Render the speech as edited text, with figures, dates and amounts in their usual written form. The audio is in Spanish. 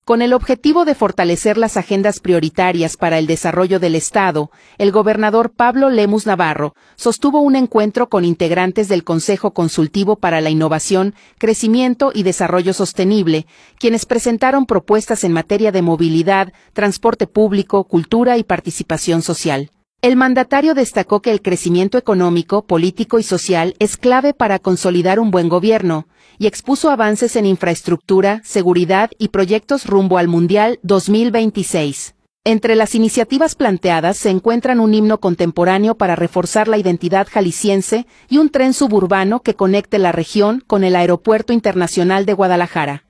Con el objetivo de fortalecer las agendas prioritarias para el desarrollo del Estado, el gobernador Pablo Lemus Navarro sostuvo un encuentro con integrantes del Consejo Consultivo para la Innovación, Crecimiento y Desarrollo Sostenible, quienes presentaron propuestas en materia de movilidad, transporte público, cultura y participación social. El mandatario destacó que el crecimiento económico, político y social es clave para consolidar un buen gobierno, y expuso avances en infraestructura, seguridad y proyectos rumbo al Mundial 2026. Entre las iniciativas planteadas se encuentran un himno contemporáneo para reforzar la identidad jalisciense y un tren suburbano que conecte la región con el Aeropuerto Internacional de Guadalajara.